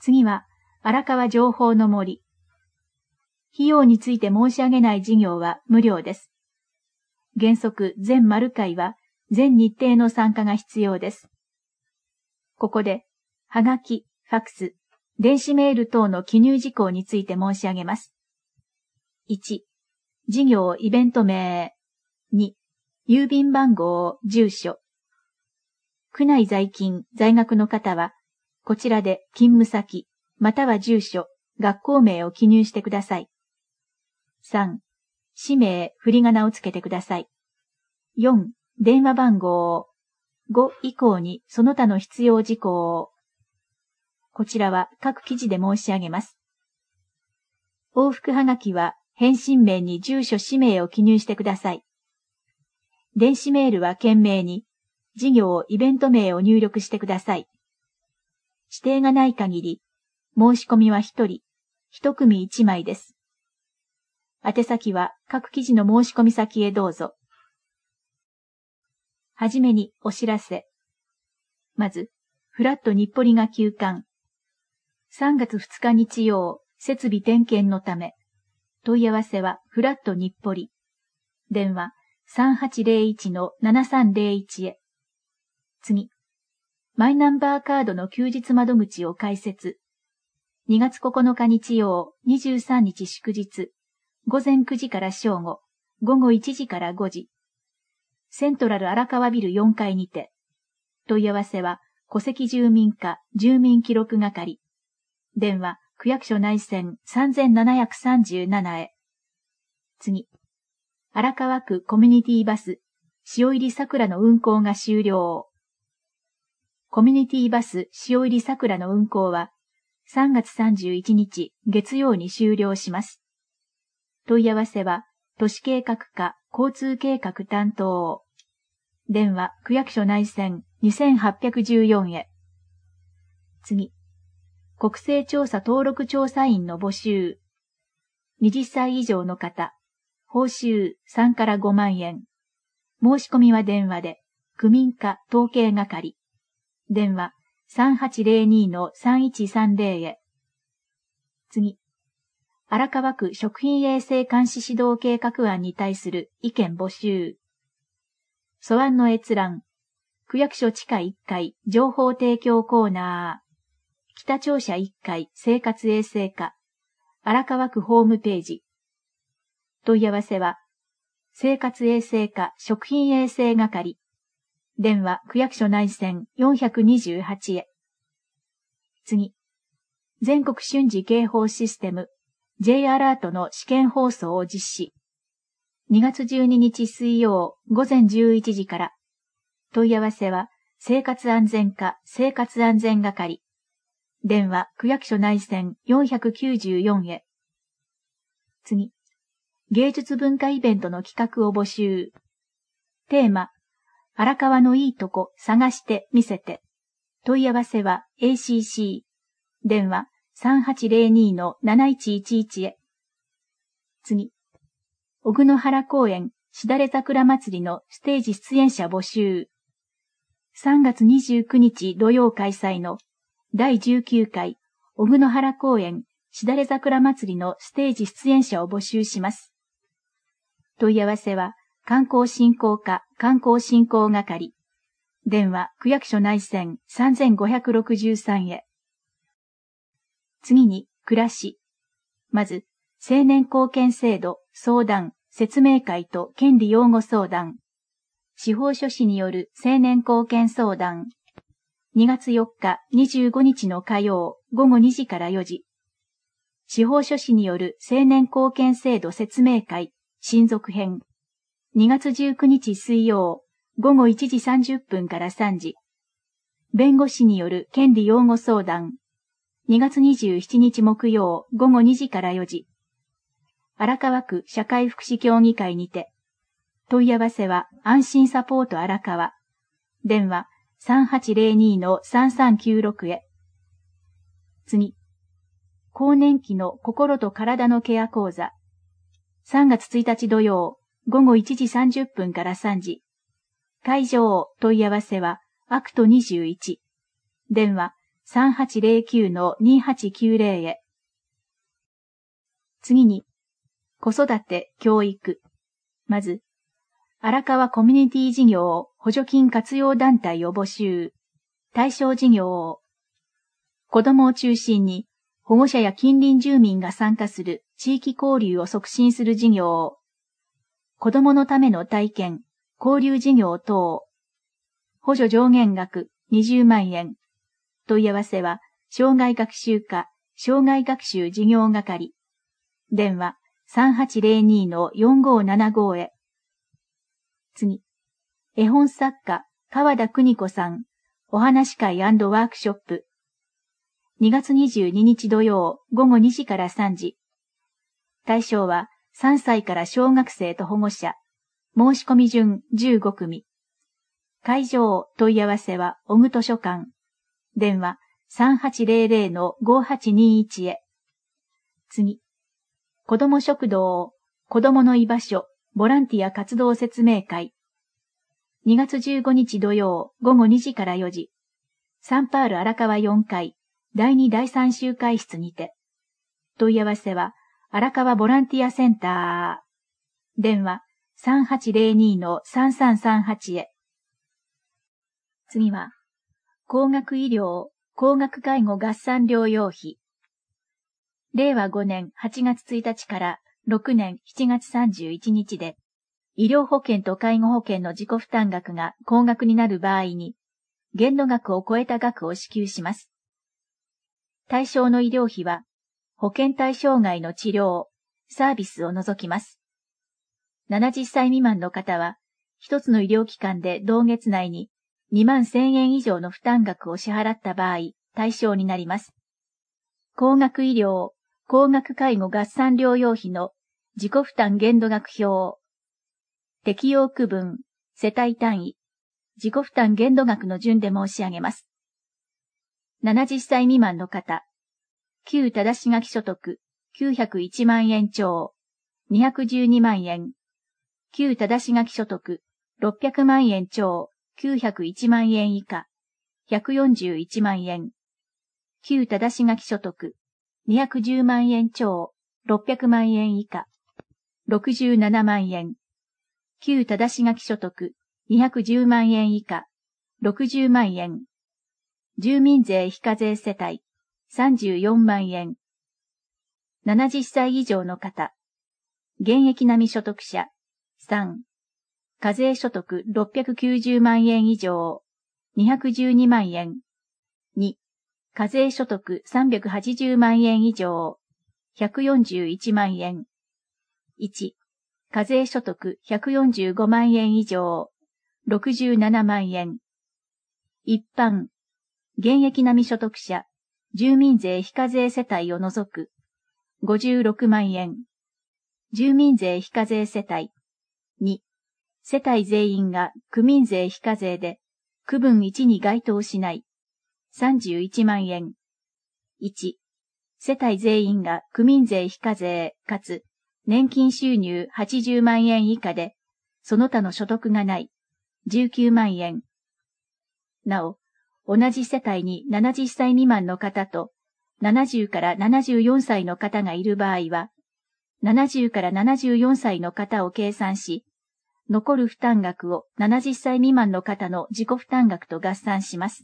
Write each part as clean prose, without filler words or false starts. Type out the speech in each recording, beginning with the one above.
次は、荒川情報の森。費用について申し上げない事業は無料です。原則、全丸会は、全日程の参加が必要です。ここで、はがき、ファクス、電子メール等の記入事項について申し上げます。1、事業イベント名。2、郵便番号、住所。区内在勤、在学の方は、こちらで勤務先、または住所、学校名を記入してください。3、氏名、振り仮名をつけてください。4、電話番号。5以降にその他の必要事項を。こちらは各記事で申し上げます。往復はがきは返信面に住所氏名を記入してください。電子メールは件名に事業イベント名を入力してください。指定がない限り、申し込みは1人、1組1枚です。宛先は各記事の申し込み先へどうぞ。はじめにお知らせ。まず、フラット日暮里が休館。3月2日日曜、設備点検のため。問い合わせはフラット日暮里。電話 3801-7301 へ。次。マイナンバーカードの休日窓口を開設。2月9日日曜、23日祝日。午前9時から正午、午後1時から5時。セントラル荒川ビル4階にて。問い合わせは、戸籍住民課住民記録係。電話、区役所内線3737へ。次。荒川区コミュニティバス、塩入り桜の運行が終了。コミュニティバス塩入り桜の運行は、3月31日月曜に終了します。問い合わせは、都市計画課交通計画担当。電話、区役所内線2814へ。次。国勢調査登録調査員の募集。20歳以上の方。報酬3から5万円。申し込みは電話で、区民課統計係。電話 3802-3130 へ。次。荒川区食品衛生監視指導計画案に対する意見募集。素案の閲覧。区役所地下1階情報提供コーナー。北庁舎1階生活衛生課。荒川区ホームページ。問い合わせは、生活衛生課食品衛生係。電話区役所内線428へ。次。全国瞬時警報システム。J アラートの試験放送を実施。2月12日水曜午前11時から。問い合わせは、生活安全課生活安全係。電話区役所内線494へ。次。芸術文化イベントの企画を募集。テーマ。荒川のいいとこ探して見せて。問い合わせは ACC。電話3802-7111へ。次。小久野原公園しだれ桜祭りのステージ出演者募集。3月29日土曜開催の第19回小久野原公園しだれ桜祭りのステージ出演者を募集します。問い合わせは観光振興課観光振興係。電話区役所内線3563へ。次に、暮らし。まず、青年貢献制度、相談、説明会と権利擁護相談。司法書士による青年貢献相談。2月4日、25日の火曜、午後2時から4時。司法書士による青年貢献制度説明会、親族編。2月19日水曜、午後1時30分から3時。弁護士による権利擁護相談。2月27日木曜午後2時から4時。荒川区社会福祉協議会にて。問い合わせは安心サポート荒川。電話3802-3396へ。次。更年期の心と体のケア講座。3月1日土曜午後1時30分から3時。会場問い合わせはアクト21。電話 3809-2890 へ。次に、子育て、教育。まず、荒川コミュニティ事業補助金活用団体を募集。対象事業を。子供を中心に保護者や近隣住民が参加する地域交流を促進する事業を。子供のための体験、交流事業等。補助上限額20万円。問い合わせは、障害学習課、障害学習事業係。電話3802-4575へ。次。絵本作家、川田邦子さん、お話会&ワークショップ。2月22日土曜午後2時から3時。対象は3歳から小学生と保護者。申し込み順15組。会場問い合わせは小具図書館。電話3800-5821へ。次。子ども食堂、子どもの居場所、ボランティア活動説明会。2月15日土曜午後2時から4時。サンパール荒川4階、第2第3集会室にて。問い合わせは、荒川ボランティアセンター。電話3802-3338へ。次は、高額医療、高額介護合算療養費。令和5年8月1日から6年7月31日で、医療保険と介護保険の自己負担額が高額になる場合に、限度額を超えた額を支給します。対象の医療費は、保険対象外の治療、サービスを除きます。70歳未満の方は、一つの医療機関で同月内に2万1000円以上の負担額を支払った場合、対象になります。高額医療、高額介護合算療養費の自己負担限度額表。適用区分、世帯単位、自己負担限度額の順で申し上げます。70歳未満の方、旧ただし書き所得901万円超、212万円。旧ただし書き所得600万円超、901万円以下、141万円。旧ただし書き所得210万円超、600万円以下、67万円。旧ただし書き所得210万円以下、60万円。住民税非課税世帯34万円。70歳以上の方、現役並み所得者3、課税所得690万円以上、212万円。2、課税所得380万円以上、141万円。1、課税所得145万円以上、67万円。一般、現役並み所得者、住民税非課税世帯を除く、56万円。住民税非課税世帯。2、世帯全員が区民税非課税で、区分1に該当しない、31万円。1、世帯全員が区民税非課税かつ、年金収入80万円以下で、その他の所得がない、19万円。なお、同じ世帯に70歳未満の方と、70から74歳の方がいる場合は、70から74歳の方を計算し、残る負担額を70歳未満の方の自己負担額と合算します。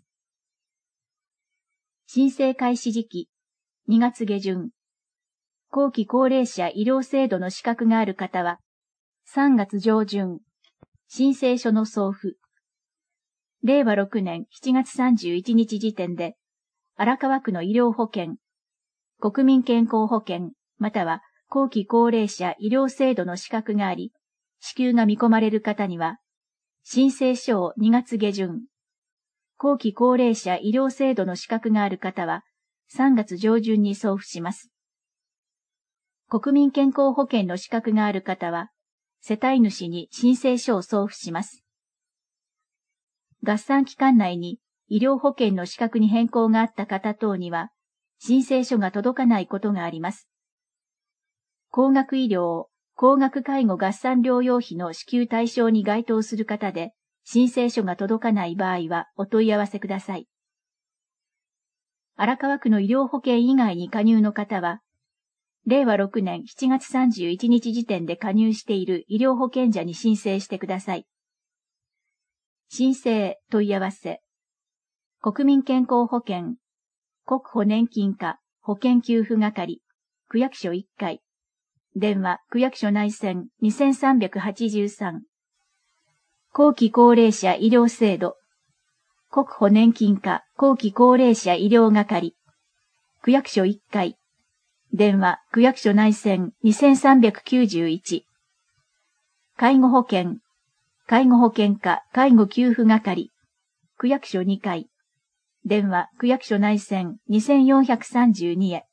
申請開始時期、2月下旬。後期高齢者医療制度の資格がある方は、3月上旬。申請書の送付。令和6年7月31日時点で、荒川区の医療保険、国民健康保険、または後期高齢者医療制度の資格があり、支給が見込まれる方には、申請書を2月下旬。後期高齢者医療制度の資格がある方は、3月上旬に送付します。国民健康保険の資格がある方は、世帯主に申請書を送付します。合算期間内に医療保険の資格に変更があった方等には、申請書が届かないことがあります。高額医療、高額介護合算療養費の支給対象に該当する方で、申請書が届かない場合はお問い合わせください。 荒川区の医療保険以外に加入の方は、令和6年7月31日時点で加入している医療保険者に申請してください。申請問い合わせ。国民健康保険、国保年金課保険給付係、区役所1階。電話、区役所内線2383。後期高齢者医療制度。国保年金課後期高齢者医療係。区役所1階。電話、区役所内線2391。介護保険。介護保険課介護給付係。区役所2階。電話、区役所内線2432へ。